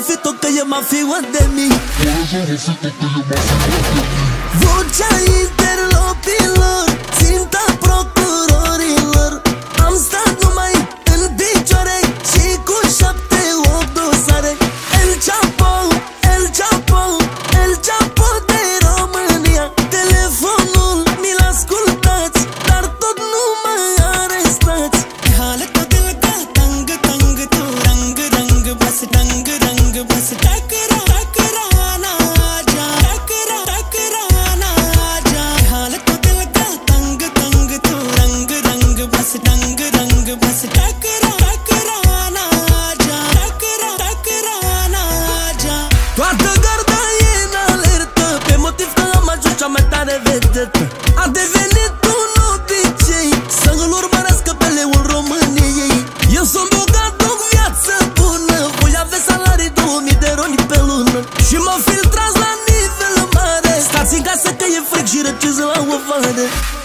fito că e mafiua de mii. Vocea interlopilor, ținta procurorilor. Am stat numai în picioare și cu 7-8 dosare. El Chapo, El Chapo, El Chapo de România. Telefonul mi-l ascultați, dar tot nu mă arestați. Halat ko dil ka tang tang tu rang rang bas tang rang bas takrana ja takrana ja. Halat ko dil ka tang tang tu rang rang bas tang rang bas takrana ja takrana ja. Toată garda e în alertă, pe motiv că am ajuns cea mai tare vedetă. A devenit un obicei să îl urmărească pe leul României. Eu sunt bogat, duc viață bună, voi avea salarii 2000 de roni pe lună. Și mă filtrați la nivel mare, stați în casă că e frig și răciți la o vară.